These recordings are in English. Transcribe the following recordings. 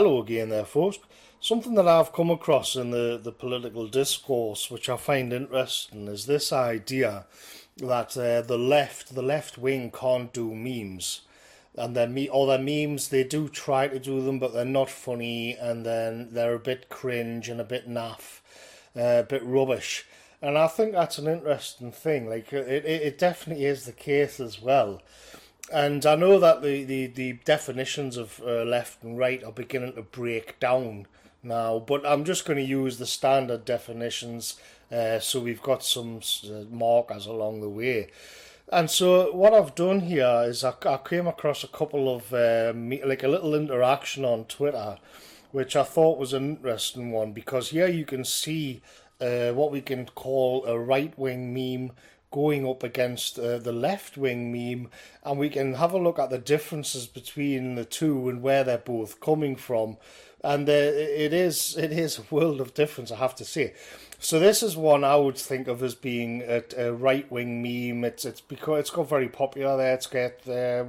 hello again there, folks. Something that I've come across in the political discourse, which I find interesting, is this idea that the left wing can't do memes, and their memes, they do try to do them, but they're not funny, and then they're a bit cringe and a bit naff, a bit rubbish. And I think that's an interesting thing. Like it definitely is the case as well. And I know that the definitions of left and right are beginning to break down now, but I'm just going to use the standard definitions, so we've got some markers along the way. And so what I've done here is I came across a couple of, like a little interaction on Twitter, which I thought was an interesting one, because here you can see what we can call a right-wing meme going up against the left-wing meme, and we can have a look at the differences between the two and where they're both coming from. And it is a world of difference, I have to say. So this is one I would think of as being a right-wing meme. It's because it's got very popular there. It's got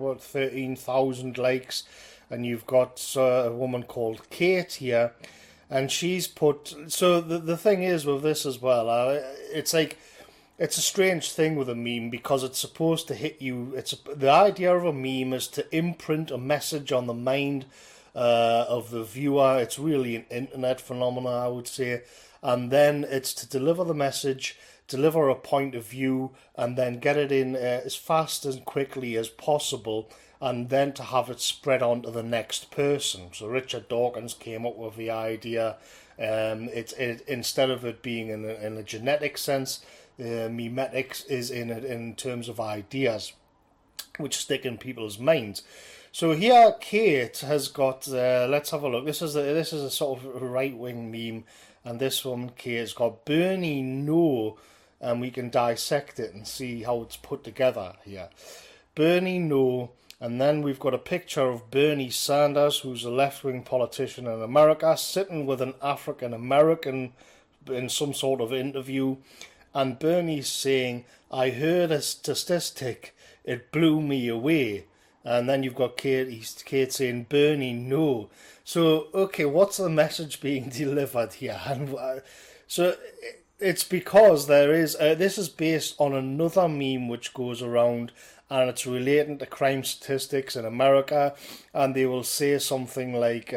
13,000 likes, and you've got a woman called Kate here, and she's put. So the thing is with this as well, it's like. It's a strange thing with a meme because it's supposed to hit you. The idea of a meme is to imprint a message on the mind of the viewer. It's really an internet phenomenon, I would say. And then it's to deliver the message, deliver a point of view, and then get it in as fast and quickly as possible, and then to have it spread on to the next person. So Richard Dawkins came up with the idea. Instead of it being in a genetic sense, memetics is in terms of ideas which stick in people's minds. So here Kate has got, let's have a look. This is a sort of right-wing meme, and this one, Kate, has got Bernie no, and we can dissect it and see how it's put together here. Bernie no, and then we've got a picture of Bernie Sanders, who's a left-wing politician in America, sitting with an African-American in some sort of interview. And Bernie's saying, I heard a statistic, it blew me away. And then you've got Kate saying, Bernie, no. So, okay, what's the message being delivered here? And so it's because there is, this is based on another meme which goes around, and it's relating to crime statistics in America, and they will say something like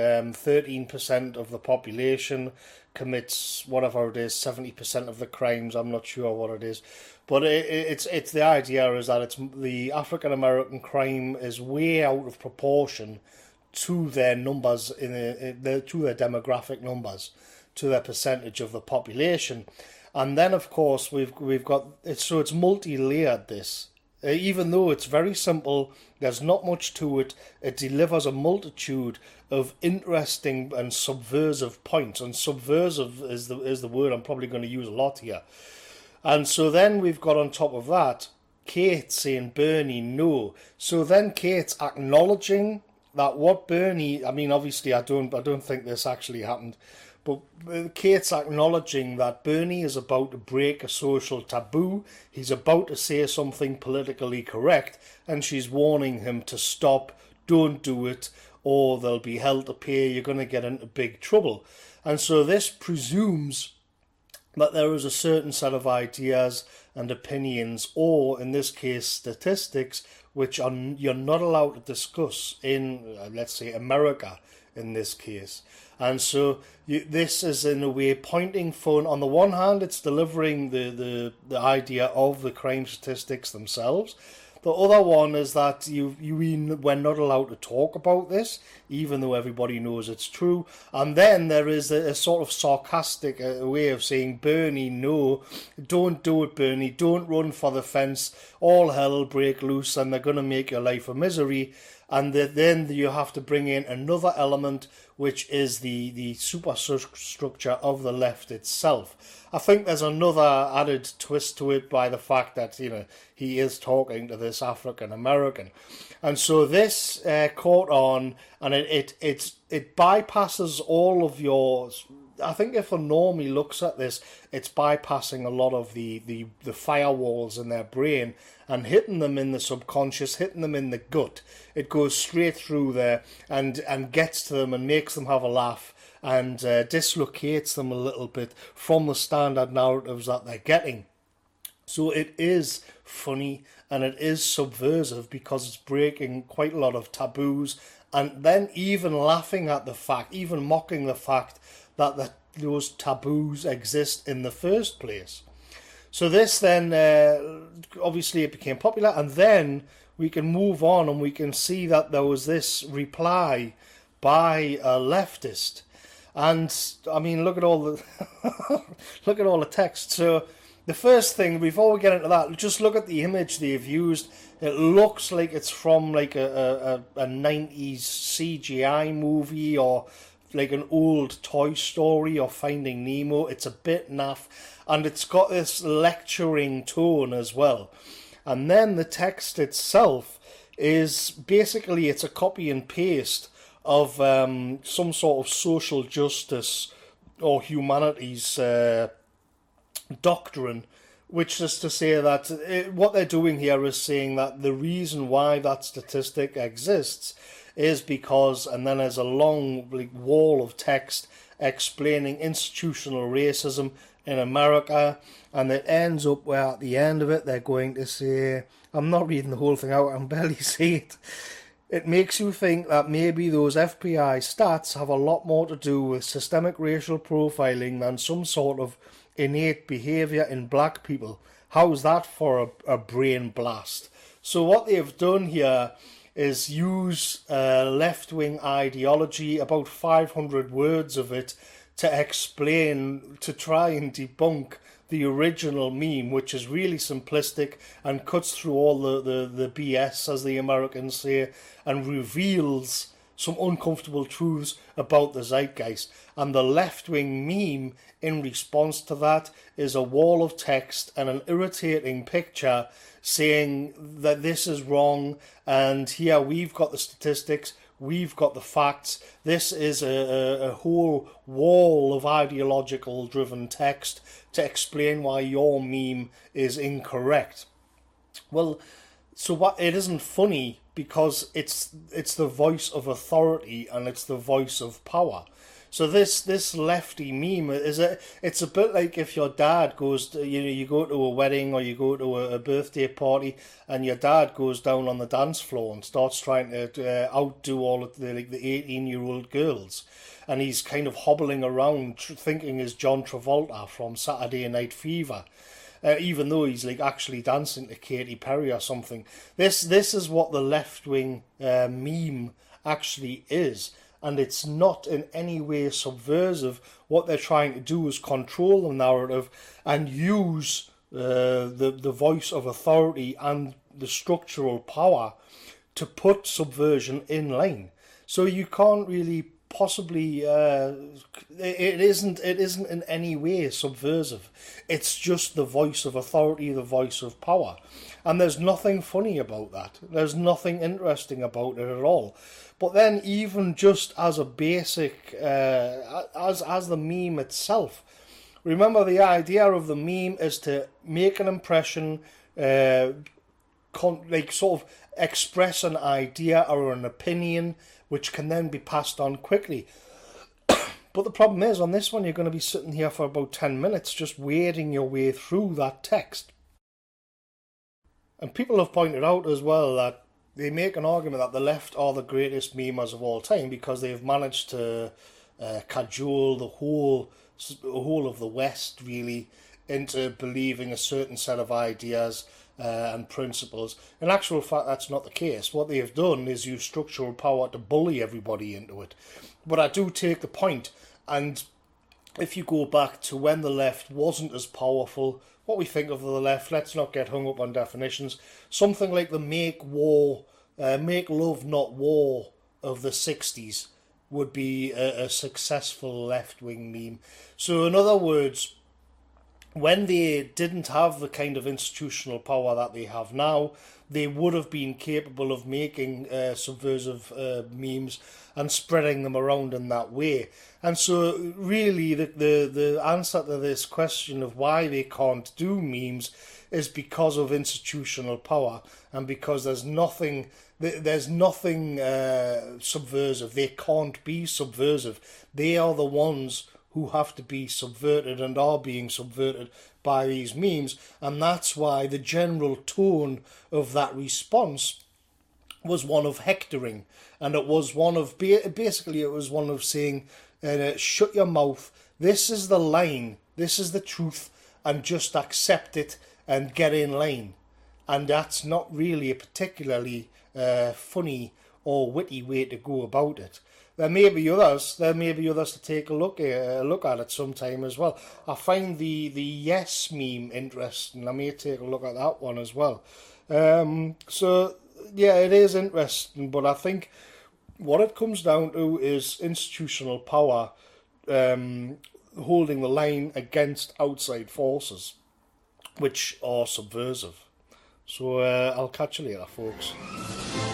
13% of the population commits whatever it is, 70% of the crimes. I'm not sure what it is, but it's the idea is that it's the African American crime is way out of proportion to their numbers to their demographic numbers, to their percentage of the population. And then of course we've got it's multi-layered, this. Even though it's very simple, there's not much to it, it delivers a multitude of interesting and subversive points. And subversive is the word I'm probably going to use a lot here. And so then we've got on top of that, Kate saying Bernie no. So then Kate's acknowledging that what Bernie, I mean, obviously I don't think this actually happened, but Kate's acknowledging that Bernie is about to break a social taboo. He's about to say something politically correct, and she's warning him to stop, don't do it, or there'll be hell to pay, you're going to get into big trouble. And so this presumes that there is a certain set of ideas and opinions, or in this case statistics, which you're not allowed to discuss in, let's say, America in this case. And so this is in a way pointing fun. On the one hand, it's delivering the idea of the crime statistics themselves. The other one is that we're not allowed to talk about this, even though everybody knows it's true. And then there is a sort of sarcastic way of saying, Bernie, no, don't do it, Bernie, don't run for the fence, all hell will break loose and they're going to make your life a misery. And then you have to bring in another element, which is the superstructure of the left itself. I think there's another added twist to it by the fact that, he is talking to this African American. And so this caught on, and it bypasses all of your I think if a normie looks at this, it's bypassing a lot of the firewalls in their brain and hitting them in the subconscious, hitting them in the gut. It goes straight through there and gets to them and makes them have a laugh and dislocates them a little bit from the standard narratives that they're getting. So it is funny and it is subversive because it's breaking quite a lot of taboos and then even laughing at the fact, even mocking the fact that those taboos exist in the first place. So this then, obviously it became popular, and then we can move on and we can see that there was this reply by a leftist. And, I mean, look at all the look at all the text. So the first thing, before we get into that, just look at the image they've used. It looks like it's from like a 90s CGI movie or like an old Toy Story or Finding Nemo. It's a bit naff, and it's got this lecturing tone as well. And then the text itself is basically, it's a copy and paste of some sort of social justice or humanities doctrine, which is to say that what they're doing here is saying that the reason why that statistic exists is because, and then there's a long wall of text explaining institutional racism in America, and it ends up where at the end of it they're going to say, I'm not reading the whole thing out, I'm barely seeing it. It makes you think that maybe those FBI stats have a lot more to do with systemic racial profiling than some sort of innate behaviour in black people. How's that for a brain blast? So what they've done here is use left-wing ideology, about 500 words of it, to explain, to try and debunk the original meme, which is really simplistic and cuts through all the BS, as the Americans say, and reveals some uncomfortable truths about the zeitgeist. And the left-wing meme in response to that is a wall of text and an irritating picture saying that this is wrong, and here we've got the statistics, we've got the facts. This is a whole wall of ideological driven text to explain why your meme is incorrect. Well, so what, it isn't funny because it's the voice of authority and it's the voice of power. So this lefty meme it's a bit like if your dad goes to, you go to a wedding or you go to a birthday party and your dad goes down on the dance floor and starts trying to outdo all of the 18-year-old girls, and he's kind of hobbling around thinking he's John Travolta from Saturday Night Fever. Even though he's actually dancing to Katy Perry or something. This is what the left-wing meme actually is. And it's not in any way subversive. What they're trying to do is control the narrative and use the voice of authority and the structural power to put subversion in line. So you can't really possibly it isn't in any way subversive. It's just the voice of authority, the voice of power, and there's nothing funny about that. There's nothing interesting about it at all. But then, even just as a basic as the meme itself, remember the idea of the meme is to make an impression, sort of express an idea or an opinion, which can then be passed on quickly. But the problem is, on this one, you're going to be sitting here for about 10 minutes just wading your way through that text. And people have pointed out as well that they make an argument that the left are the greatest memers of all time because they've managed to cajole the whole of the West, really, into believing a certain set of ideas and principles. In actual fact, that's not the case. What they have done is use structural power to bully everybody into it. But I do take the point, and if you go back to when the left wasn't as powerful, what we think of the left, let's not get hung up on definitions. Something like the make love not war of the 60s would be a successful left-wing meme. So in other words, when they didn't have the kind of institutional power that they have now, they would have been capable of making subversive memes and spreading them around in that way. And so, really, the answer to this question of why they can't do memes is because of institutional power, and because there's nothing subversive. They can't be subversive. They are the ones who have to be subverted and are being subverted by these memes. And that's why the general tone of that response was one of hectoring. And it was one of, basically it was one of saying, shut your mouth, this is the line, this is the truth, and just accept it and get in line. And that's not really a particularly funny or witty way to go about it. There may be others to take a look at it sometime as well. I find the yes meme interesting. I may take a look at that one as well. So yeah, it is interesting, but I think what it comes down to is institutional power holding the line against outside forces, which are subversive. So I'll catch you later, folks.